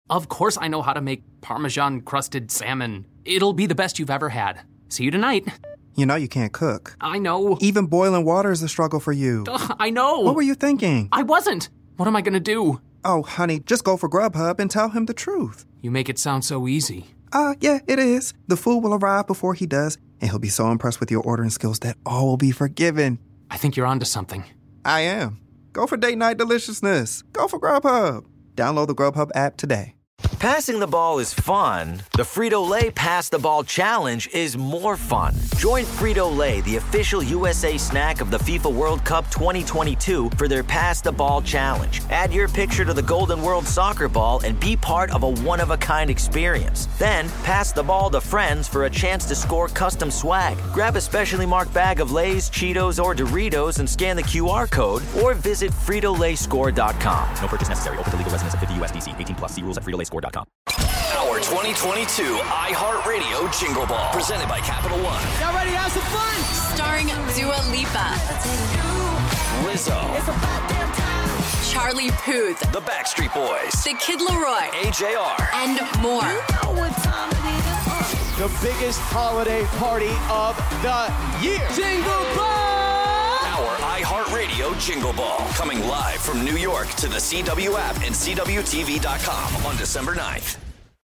Of course I know how to make Parmesan-crusted salmon. It'll be the best you've ever had. See you tonight. You know you can't cook. I know. Even boiling water is a struggle for you. I know. What were you thinking? I wasn't. What am I gonna do? Oh, honey, just go for Grubhub and tell him the truth. You make it sound so easy. Yeah, it is. The food will arrive before he does, and he'll be so impressed with your ordering skills that all will be forgiven. I think you're onto something. I am. Go for date night deliciousness. Go for Grubhub. Download the Grubhub app today. Passing the ball is fun. The Frito-Lay Pass the Ball Challenge is more fun. Join Frito-Lay, the official USA snack of the FIFA World Cup 2022, for their Pass the Ball Challenge. Add your picture to the Golden World Soccer Ball and be part of a one-of-a-kind experience. Then, pass the ball to friends for a chance to score custom swag. Grab a specially marked bag of Lay's, Cheetos, or Doritos and scan the QR code, or visit FritoLayScore.com. No purchase necessary. Open to legal residents of 50 USDC. 18 plus. See rules at FritoLayScore.com. Our 2022 iHeartRadio Jingle Ball, presented by Capital One. Y'all ready to have some fun? Starring Dua Lipa, Lizzo, Charlie Puth, The Backstreet Boys, The Kid Laroi, AJR, and more. The biggest holiday party of the year. Jingle Ball! Our iHeartRadio Jingle Ball, coming live from New York to the CW app and CWTV.com on December 9th.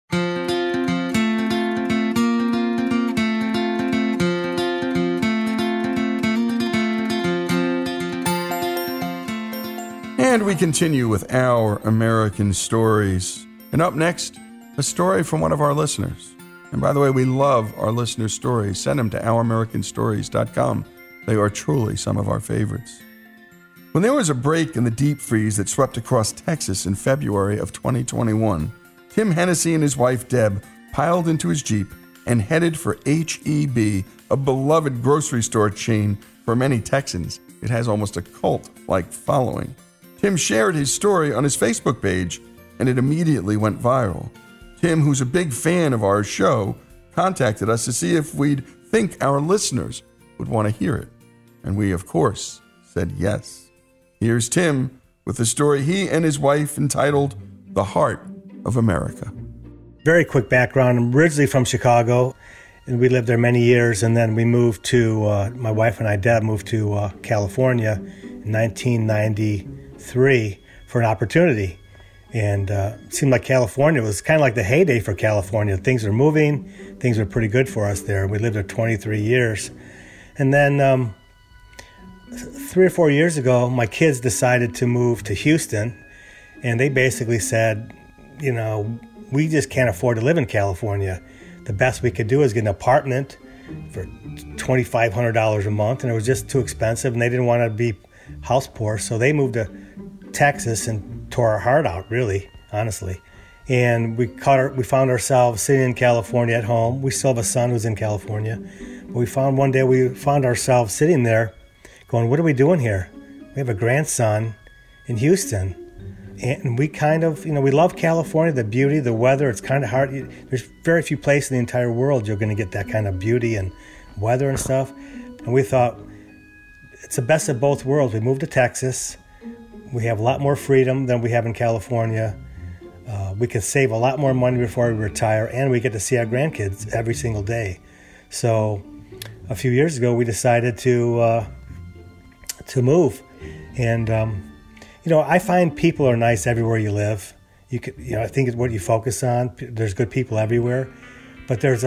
And we continue with Our American Stories. And up next, a story from one of our listeners. And by the way, we love our listener stories. Send them to ouramericanstories.com. They are truly some of our favorites. When there was a break in the deep freeze that swept across Texas in February of 2021, Tim Hennessy and his wife Deb piled into his Jeep and headed for H-E-B, a beloved grocery store chain for many Texans. It has almost a cult-like following. Tim shared his story on his Facebook page, and it immediately went viral. Tim, who's a big fan of our show, contacted us to see if we'd think our listeners would want to hear it. And we, of course, said yes. Here's Tim with the story he and his wife entitled The Heart of America. Very quick background. I'm originally from Chicago, and we lived there many years, and then we moved to, my wife and I, Deb, moved to California in 1993 for an opportunity. And it seemed like California was kind of like the heyday for California. Things were moving. Things were pretty good for us there. We lived there 23 years. And then 3 or 4 years ago, my kids decided to move to Houston. And they basically said, you know, we just can't afford to live in California. The best we could do is get an apartment for $2,500 a month. And it was just too expensive. And they didn't want to be house poor. So they moved to Texas and tore our heart out, really, honestly. And we found ourselves sitting in California at home. We still have a son who's in California. But we found ourselves sitting there going, what are we doing here? We have a grandson in Houston. And we kind of, you know, we love California, the beauty, the weather. It's kind of hard. There's very few places in the entire world you're going to get that kind of beauty and weather and stuff. And we thought, it's the best of both worlds. We moved to Texas. We have a lot more freedom than we have in California. We can save a lot more money before we retire, and we get to see our grandkids every single day. So a few years ago, we decided to move. And, you know, I find people are nice everywhere you live. I think it's what you focus on. There's good people everywhere. But it's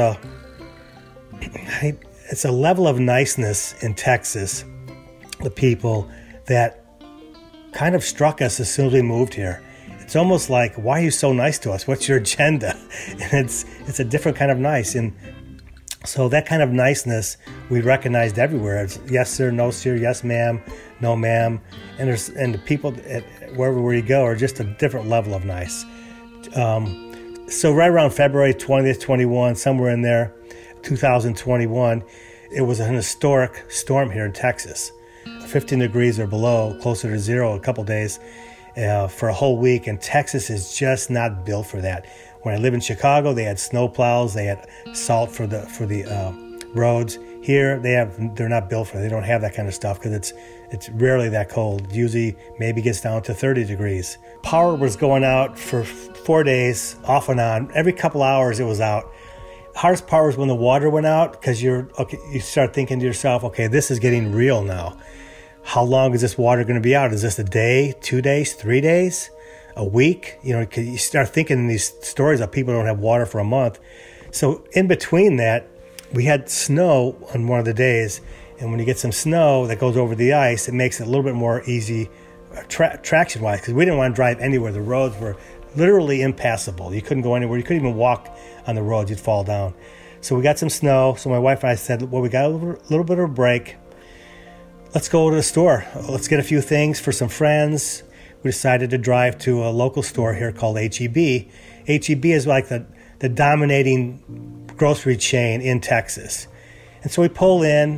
a level of niceness in Texas, the people, that kind of struck us as soon as we moved here. It's almost like, why are you so nice to us? What's your agenda? And it's a different kind of nice. And so that kind of niceness we recognized everywhere. It's yes sir, no sir, yes ma'am, no ma'am. And the people wherever you go are just a different level of nice. So right around February 20th, 21, somewhere in there, 2021, it was an historic storm here in Texas. 15 degrees or below, closer to zero a couple days for a whole week, and Texas is just not built for that. When I lived in Chicago, they had snow plows, they had salt for the roads. Here, they're not built for it. They don't have that kind of stuff because it's rarely that cold. Usually, maybe gets down to 30 degrees. Power was going out for 4 days, off and on. Every couple hours it was out. Hardest part was when the water went out, because you start thinking to yourself, okay, this is getting real now. How long is this water going to be out? Is this a day, 2 days, 3 days, a week? You start thinking in these stories of people who don't have water for a month. So in between that, we had snow on one of the days. And when you get some snow that goes over the ice, it makes it a little bit more easy traction-wise, because we didn't want to drive anywhere. The roads were literally impassable. You couldn't go anywhere. You couldn't even walk on the roads. You'd fall down. So we got some snow. So my wife and I said, well, we got a little bit of a break. Let's go to the store. Let's get a few things for some friends. We decided to drive to a local store here called H-E-B. H-E-B is like the dominating grocery chain in Texas. And so we pull in.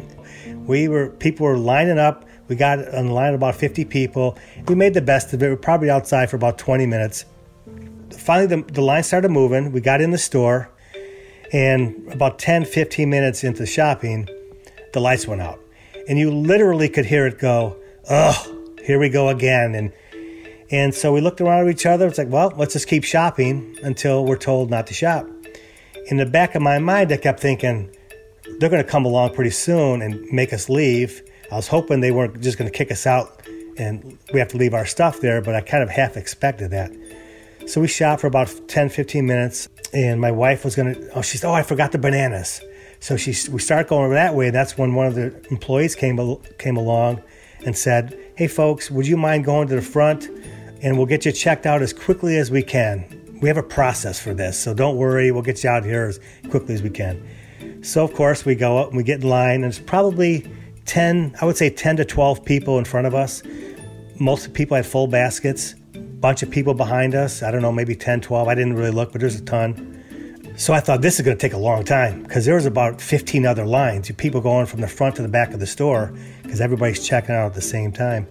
People were lining up. We got on the line about 50 people. We made the best of it. We were probably outside for about 20 minutes. Finally, the line started moving. We got in the store, and about 10, 15 minutes into shopping, the lights went out. And you literally could hear it go, oh, here we go again. And so we looked around at each other. It's like, well, let's just keep shopping until we're told not to shop. In the back of my mind, I kept thinking, they're going to come along pretty soon and make us leave. I was hoping they weren't just going to kick us out and we have to leave our stuff there, but I kind of half expected that. So we shopped for about 10, 15 minutes, and my wife was going to, she said, I forgot the bananas. So we started going over that way, and that's when one of the employees came along and said, hey, folks, would you mind going to the front, and we'll get you checked out as quickly as we can. We have a process for this, so don't worry, we'll get you out here as quickly as we can. So, of course, we go up and we get in line, and it's probably 10 to 12 people in front of us. Most people had full baskets. Bunch of people behind us. I don't know, maybe 10, 12. I didn't really look, but there's a ton. So I thought this is going to take a long time, because there was about 15 other lines. People going from the front to the back of the store because everybody's checking out at the same time.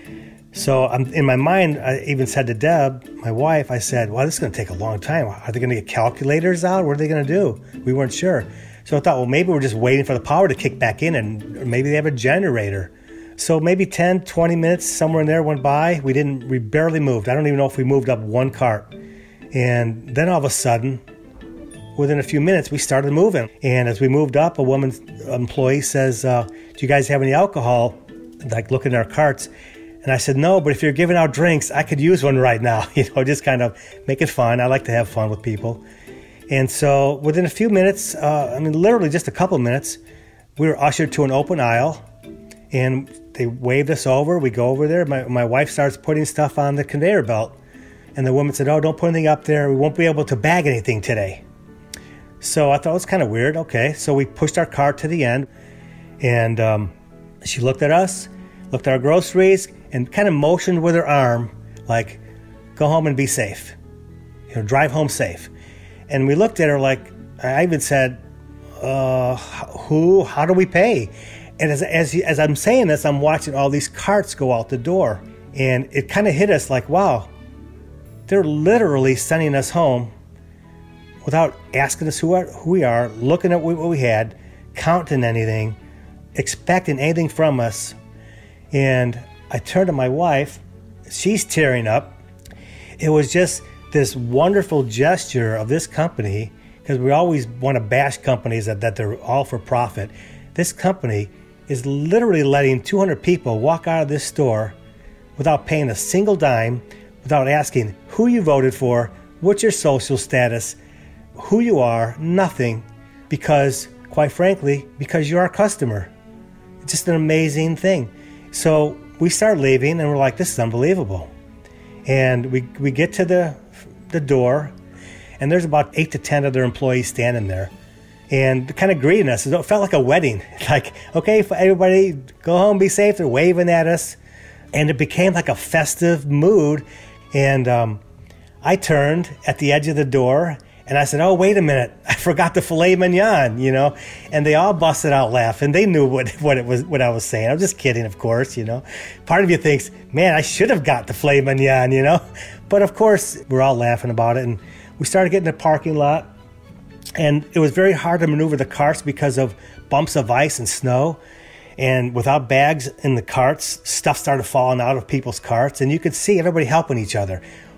So in my mind, I even said to Deb, my wife, I said, well, this is going to take a long time. Are they going to get calculators out? What are they going to do? We weren't sure. So I thought, well, maybe we're just waiting for the power to kick back in, and maybe they have a generator. So maybe 10, 20 minutes, somewhere in there went by. We barely moved. I don't even know if we moved up one cart. And then all of a sudden, within a few minutes, we started moving. And as we moved up, a woman employee says, do you guys have any alcohol? Like looking at our carts. And I said, no, but if you're giving out drinks, I could use one right now. Just kind of make it fun. I like to have fun with people. And so within a few minutes, literally just a couple of minutes, we were ushered to an open aisle. And they waved us over. We go over there. My wife starts putting stuff on the conveyor belt. And the woman said, oh, don't put anything up there. We won't be able to bag anything today. So I thought it was kind of weird. Okay. So we pushed our cart to the end. And she looked at us, looked at our groceries, and kind of motioned with her arm, like, go home and be safe. Drive home safe. And we looked at her like, I even said, how do we pay? And as I'm saying this, I'm watching all these carts go out the door. And it kind of hit us like, wow, they're literally sending us home without asking us who we are, looking at what we had, counting anything, expecting anything from us. And I turned to my wife. She's tearing up. It was just this wonderful gesture of this company, because we always want to bash companies that they're all for profit. This company is literally letting 200 people walk out of this store without paying a single dime, without asking who you voted for, what's your social status, who you are, nothing, because, quite frankly, because you're our customer. It's just an amazing thing. So we start leaving, and we're like, this is unbelievable. And we get to the door, and there's about 8 to 10 other employees standing there. And kind of greeting us. It felt like a wedding. Like, okay, everybody, go home, be safe. They're waving at us. And it became like a festive mood. And I turned at the edge of the door, and I said, oh, wait a minute. I forgot the filet mignon, And they all busted out laughing. They knew what I was saying. I'm just kidding, of course, Part of you thinks, man, I should have got the filet mignon, But, of course, we're all laughing about it. And we started getting in the parking lot. And it was very hard to maneuver the carts because of bumps of ice and snow. And without bags in the carts, stuff started falling out of people's carts. And you could see everybody helping each other,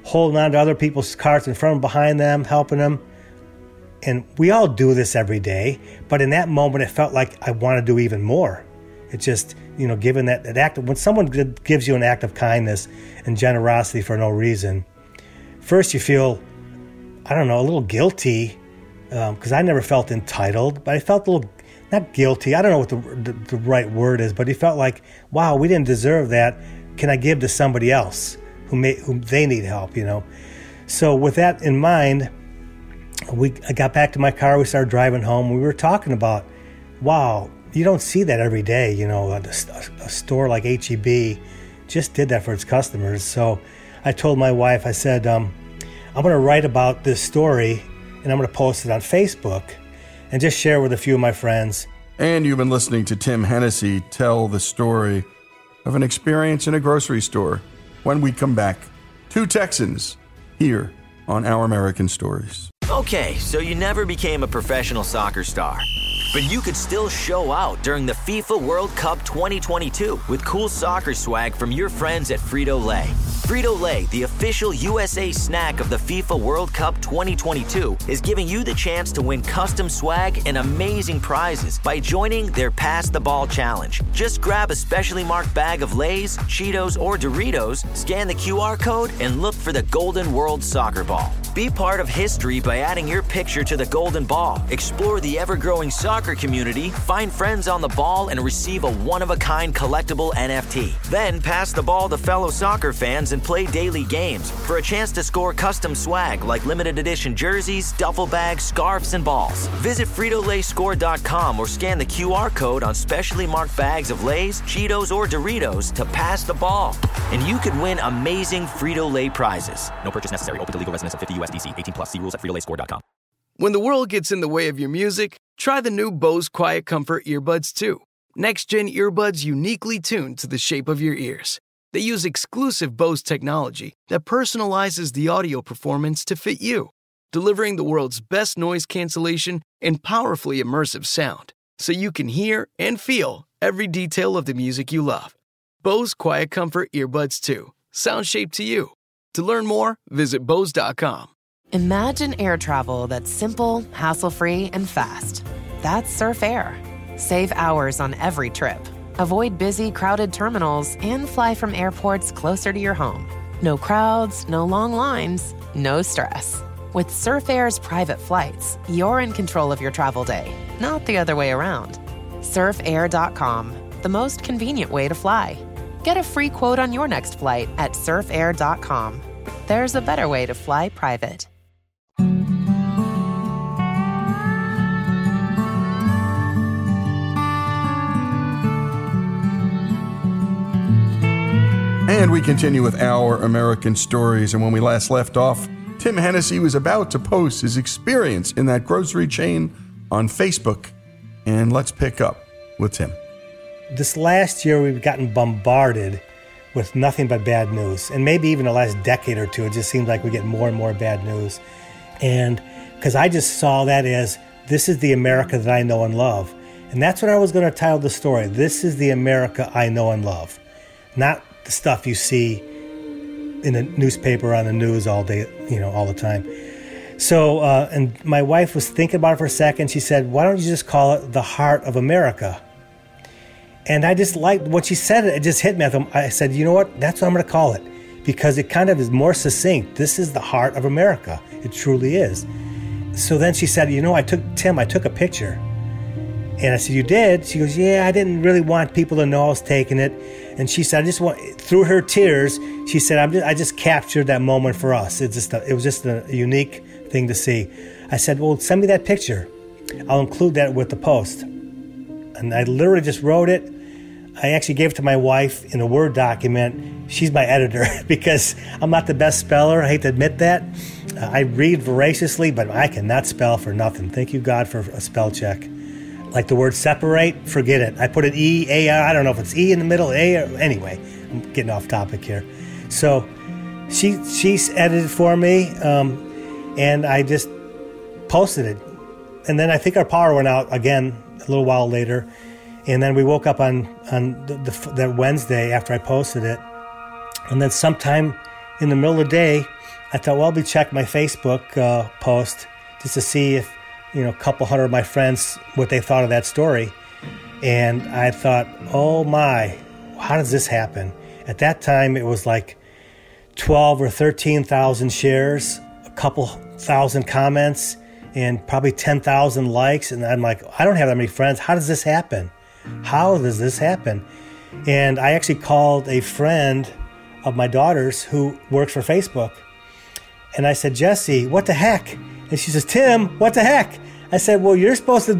holding on to other people's carts in front and behind them, helping them. And we all do this every day, but in that moment, it felt like I want to do even more. It just, given that act when someone gives you an act of kindness and generosity for no reason, first you feel, a little guilty, because I never felt entitled, but I felt a little, not guilty, I don't know what the right word is, but it felt like, wow, we didn't deserve that. Can I give to somebody else whom they need help, So with that in mind, I got back to my car, we started driving home, we were talking about, wow, you don't see that every day, a store like H-E-B just did that for its customers. So I told my wife, I said, I'm going to write about this story and I'm going to post it on Facebook and just share with a few of my friends. And you've been listening to Tim Hennessy tell the story of an experience in a grocery store. When we come back, 2 Texans here on Our American Stories. Okay, so you never became a professional soccer star, but you could still show out during the FIFA World Cup 2022 with cool soccer swag from your friends at Frito-Lay. Frito-Lay, the official USA snack of the FIFA World Cup 2022, is giving you the chance to win custom swag and amazing prizes by joining their Pass the Ball Challenge. Just grab a specially marked bag of Lay's, Cheetos, or Doritos, scan the QR code, and look for the Golden World Soccer Ball. Be part of history by adding your picture to the Golden Ball. Explore the ever-growing soccer community, find friends on the ball, and receive a one-of-a-kind collectible NFT. Then pass the ball to fellow soccer fans and play daily games for a chance to score custom swag like limited edition jerseys, duffel bags, scarves, and balls. Visit FritoLayScore.com or scan the QR code on specially marked bags of Lay's, Cheetos, or Doritos to pass the ball. And you could win amazing Frito-Lay prizes. No purchase necessary. Open to legal residents of 50 USDC. 18+. See rules at FritoLayScore.com. When the world gets in the way of your music, try the new Bose Quiet Comfort earbuds 2. Next-gen earbuds uniquely tuned to the shape of your ears. They use exclusive Bose technology that personalizes the audio performance to fit you, delivering the world's best noise cancellation and powerfully immersive sound, so you can hear and feel every detail of the music you love. Bose Quiet Comfort earbuds 2. Sound shaped to you. To learn more, visit Bose.com. Imagine air travel that's simple, hassle-free, and fast. That's Surf Air. Save hours on every trip. Avoid busy, crowded terminals and fly from airports closer to your home. No crowds, no long lines, no stress. With Surf Air's private flights, you're in control of your travel day, not the other way around. SurfAir.com, the most convenient way to fly. Get a free quote on your next flight at surfair.com. There's a better way to fly private. And we continue with Our American Stories. And when we last left off, Tim Hennessy was about to post his experience in that grocery chain on Facebook. And let's pick up with Tim. This last year, we've gotten bombarded with nothing but bad news. And maybe even the last decade or two, it just seems like we get more and more bad news. And because I just saw that as, this is the America that I know and love. And that's what I was going to title the story. This is the America I know and love. Not the stuff you see in the newspaper, on the news all day, all the time. So, and my wife was thinking about it for a second. She said, why don't you just call it the Heart of America? And I just liked what she said. It just hit me. I said, you know what? That's what I'm going to call it, because it kind of is more succinct. This is the heart of America. It truly is. So then she said, I took a picture. And I said, you did? She goes, yeah, I didn't really want people to know I was taking it. And she said, through her tears, she said, I just captured that moment for us. It was just a unique thing to see. I said, well, send me that picture. I'll include that with the post. And I literally just wrote it. I actually gave it to my wife in a Word document. She's my editor because I'm not the best speller. I hate to admit that. I read voraciously, but I cannot spell for nothing. Thank you, God, for a spell check. Like the word separate, forget it. I put an E, A-R, I don't know if it's E in the middle, A, or anyway. I'm getting off topic here. So she's edited for me, and I just posted it. And then I think our power went out again a little while later. And then we woke up on that Wednesday after I posted it. And then sometime in the middle of the day, I thought, well, I'll check my Facebook post just to see if, a couple hundred of my friends, what they thought of that story. And I thought, oh my, how does this happen? At that time, it was like 12 or 13,000 shares, a couple thousand comments, and probably 10,000 likes. And I'm like, I don't have that many friends. How does this happen? How does this happen? And I actually called a friend of my daughter's who works for Facebook. And I said, Jesse, what the heck? And she says, Tim, what the heck? I said, well, you're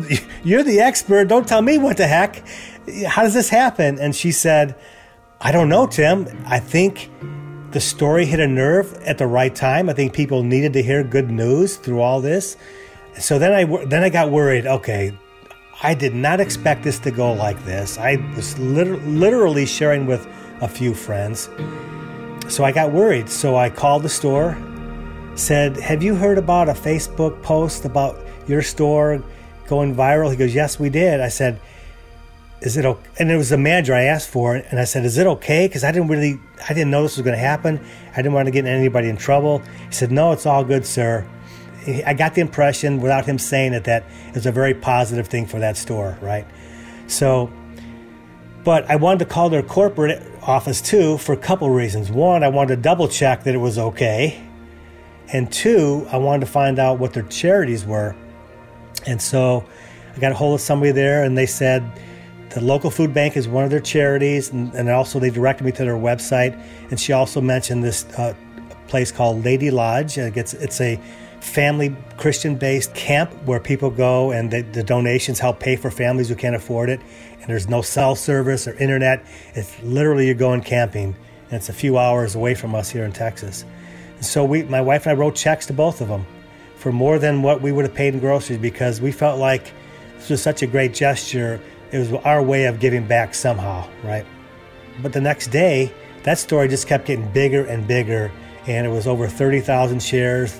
the expert. Don't tell me what the heck. How does this happen? And she said, I don't know, Tim. I think the story hit a nerve at the right time. I think people needed to hear good news through all this. So then I got worried. Okay, I did not expect this to go like this. I was literally sharing with a few friends. So I got worried. So I called the store, said, have you heard about a Facebook post about your store going viral? He goes, yes, we did. I said, is it okay? And it was the manager I asked for. And I said, is it okay? Because I didn't know this was going to happen. I didn't want to get anybody in trouble. He said, no, it's all good, sir. I got the impression, without him saying it, that it was a very positive thing for that store, right? So, but I wanted to call their corporate office too for a couple reasons. One, I wanted to double check that it was okay. And two, I wanted to find out what their charities were. And so I got a hold of somebody there, and they said the local food bank is one of their charities, and also they directed me to their website. And she also mentioned this place called Lady Lodge. It's a family Christian-based camp where people go, and the donations help pay for families who can't afford it. And there's no cell service or internet. It's literally you're going camping, and it's a few hours away from us here in Texas. And so my wife and I wrote checks to both of them for more than what we would have paid in groceries, because we felt like this was such a great gesture. It was our way of giving back somehow, right? But the next day, that story just kept getting bigger and bigger, and it was over 30,000 shares,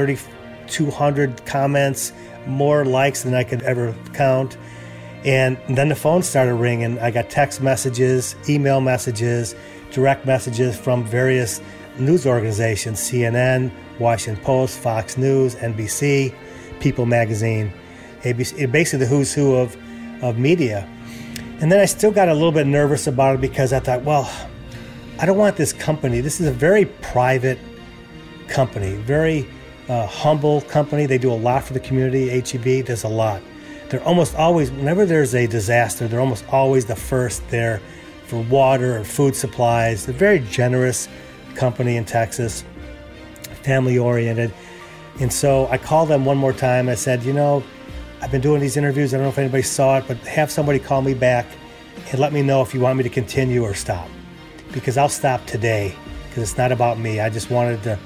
3,200 comments, more likes than I could ever count. And then the phone started ringing. I got text messages, email messages, direct messages from various news organizations, CNN, Washington Post, Fox News, NBC, People Magazine, ABC, basically the who's who of media. And then I still got a little bit nervous about it, because I thought, well, I don't want this company. This is a very private company, very humble company. They do a lot for the community. HEB does a lot. They're almost always, whenever there's a disaster, they're almost always the first there for water or food supplies. They're a very generous company in Texas, family-oriented. And so I called them one more time. I said, I've been doing these interviews. I don't know if anybody saw it, but have somebody call me back and let me know if you want me to continue or stop. Because I'll stop today, because it's not about me. I just wanted to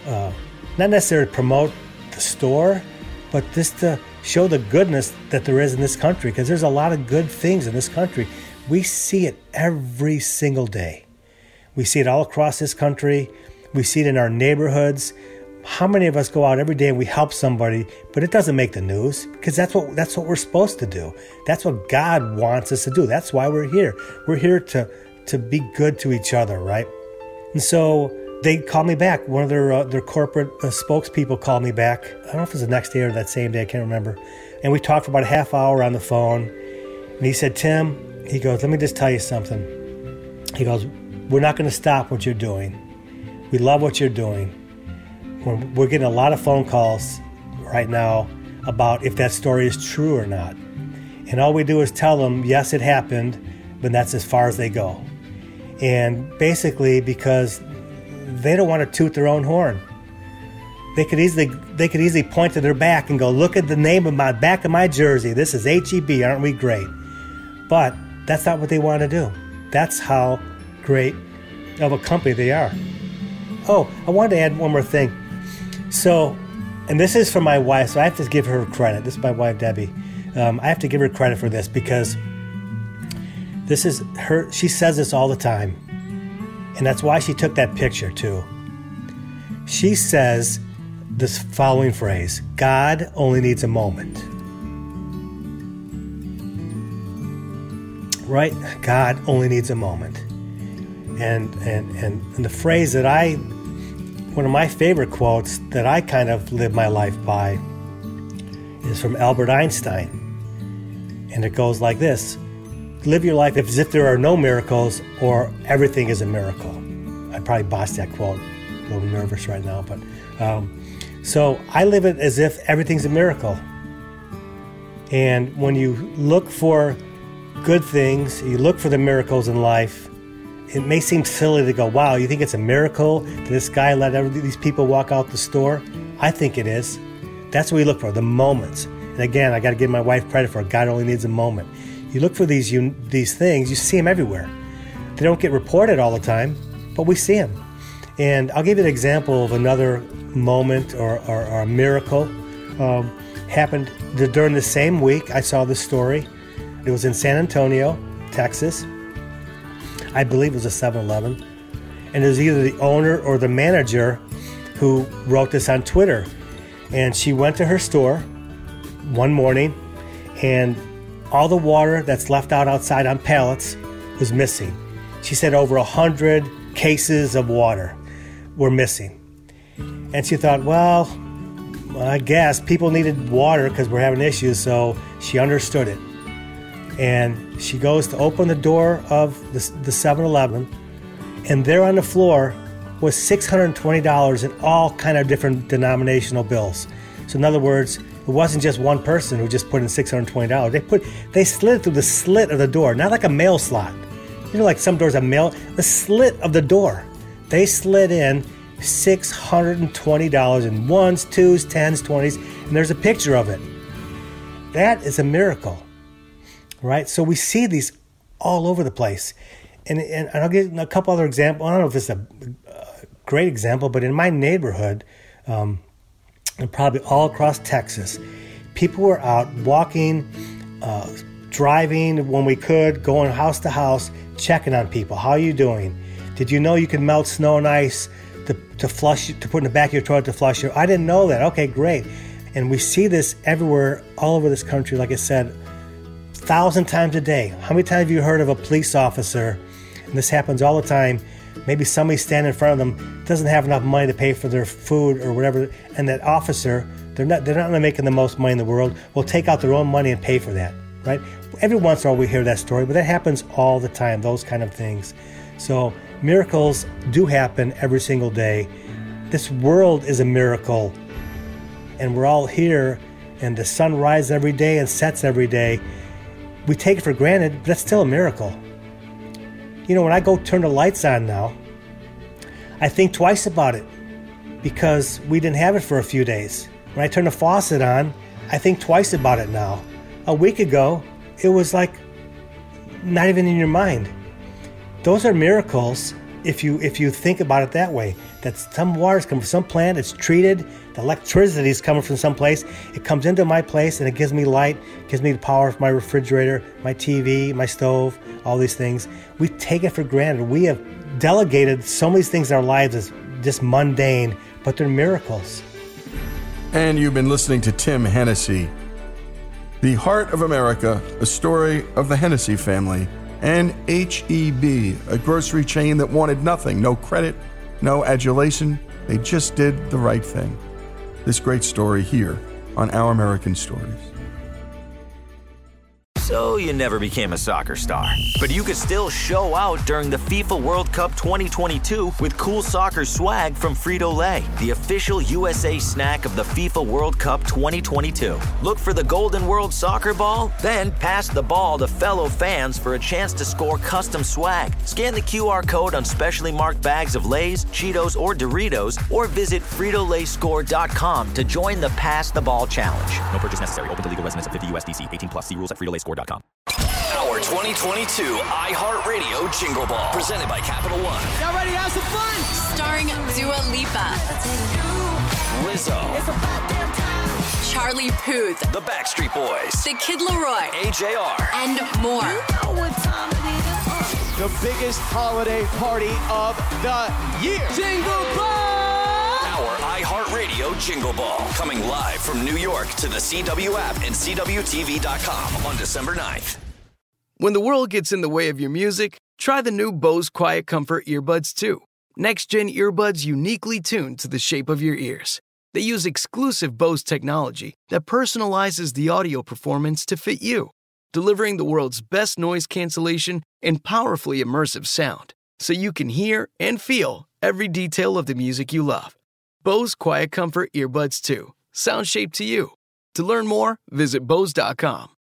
not necessarily promote the store, but just to show the goodness that there is in this country, because there's a lot of good things in this country. We see it every single day. We see it all across this country. We see it in our neighborhoods. How many of us go out every day and we help somebody, but it doesn't make the news? Because that's what we're supposed to do. That's what God wants us to do. That's why we're here. We're here to be good to each other, right? And so they called me back. One of their corporate spokespeople called me back. I don't know if it was the next day or that same day. I can't remember. And we talked for about a half hour on the phone. And he said, Tim, he goes, let me just tell you something. He goes, we're not going to stop what you're doing. We love what you're doing. We're getting a lot of phone calls right now about if that story is true or not. And all we do is tell them, yes, it happened, but that's as far as they go. And basically because they don't want to toot their own horn. They could easily point to their back and go, look at the name of my back of my jersey. This is HEB, aren't we great? But that's not what they want to do. That's how great of a company they are. Oh, I wanted to add one more thing. So, and this is for my wife, so I have to give her credit. This is my wife, Debbie. I have to give her credit for this, because this is her. She says this all the time, and that's why she took that picture too. She says this following phrase: God only needs a moment. Right? God only needs a moment. And the phrase that I One of my favorite quotes that I kind of live my life by is from Albert Einstein. And it goes like this: live your life as if there are no miracles or everything is a miracle. I probably botched that quote. A little nervous right now, but so I live it as if everything's a miracle. And when you look for good things, you look for the miracles in life, it may seem silly to go, wow, you think it's a miracle that this guy let these people walk out the store? I think it is. That's what we look for, the moments. And again, I got to give my wife credit for it. God only needs a moment. You look for these things, you see them everywhere. They don't get reported all the time, but we see them. And I'll give you an example of another moment or a miracle. Happened during the same week. I saw this story. It was in San Antonio, Texas. I believe it was a 7-Eleven. And it was either the owner or the manager who wrote this on Twitter. And she went to her store one morning, and all the water that's left outside on pallets was missing. She said over 100 cases of water were missing. And she thought, well, I guess people needed water because we're having issues, so she understood it. And she goes to open the door of the 7-Eleven, and there on the floor was $620 in all kind of different denominational bills. So in other words, it wasn't just one person who just put in $620. They slid it through the slit of the door, not like a mail slot. You know, like some doors have mail, the slit of the door. They slid in $620 in ones, twos, tens, 20s, and there's a picture of it. That is a miracle, right? So we see these all over the place. And I'll give a couple other examples. I don't know if this is a great example, but in my neighborhood, and probably all across Texas, people were out walking, driving when we could, going house to house, checking on people. How are you doing? Did you know you can melt snow and ice to flush, to put in the back of your toilet to flush your? I didn't know that. Okay, great. And we see this everywhere, all over this country, like I said, 1,000 times a day. How many times have you heard of a police officer, and this happens all the time, maybe somebody standing in front of them doesn't have enough money to pay for their food or whatever, and that officer, they're not making the most money in the world, will take out their own money and pay for that, right? Every once in a while we hear that story, but that happens all the time, those kind of things. So miracles do happen every single day. This world is a miracle, and we're all here, and the sun rises every day and sets every day. We take it for granted, but that's still a miracle. You know, when I go turn the lights on now, I think twice about it because we didn't have it for a few days. When I turn the faucet on, I think twice about it now. A week ago, it was like not even in your mind. Those are miracles if you think about it that way. That some water's coming from some plant, it's treated, the electricity is coming from some place, it comes into my place and it gives me light, gives me the power for my refrigerator, my TV, my stove, all these things. We take it for granted. We have delegated so many things in our lives as just mundane, but they're miracles. And you've been listening to Tim Hennessy. The Heart of America, a story of the Hennessy family, and H-E-B, a grocery chain that wanted nothing, no credit, no adulation. They just did the right thing. This great story here on Our American Stories. So you never became a soccer star, but you could still show out during the FIFA World Cup 2022 with cool soccer swag from Frito-Lay, the official USA snack of the FIFA World Cup 2022. Look for the Golden World Soccer Ball, then pass the ball to fellow fans for a chance to score custom swag. Scan the QR code on specially marked bags of Lay's, Cheetos, or Doritos, or visit FritoLayScore.com to join the Pass the Ball Challenge. No purchase necessary. Open to legal residents of 50 USDC. 18 plus. See rules at FritoLayScore.com. Our 2022 iHeartRadio Jingle Ball, presented by Capital One. Y'all ready to have some fun? Starring Dua Lipa, Lizzo, Charlie Puth, The Backstreet Boys, The Kid Laroi, AJR, and more. The biggest holiday party of the year. Jingle Ball! Our iHeartRadio Jingle Ball, coming live from New York to the CW app and CWTV.com on December 9th. When the world gets in the way of your music, try the new Bose Quiet Comfort earbuds too. next-gen earbuds uniquely tuned to the shape of your ears. They use exclusive Bose technology that personalizes the audio performance to fit you, delivering the world's best noise cancellation and powerfully immersive sound, so you can hear and feel every detail of the music you love. Bose Quiet Comfort Earbuds 2. Sound shaped to you. To learn more, visit Bose.com.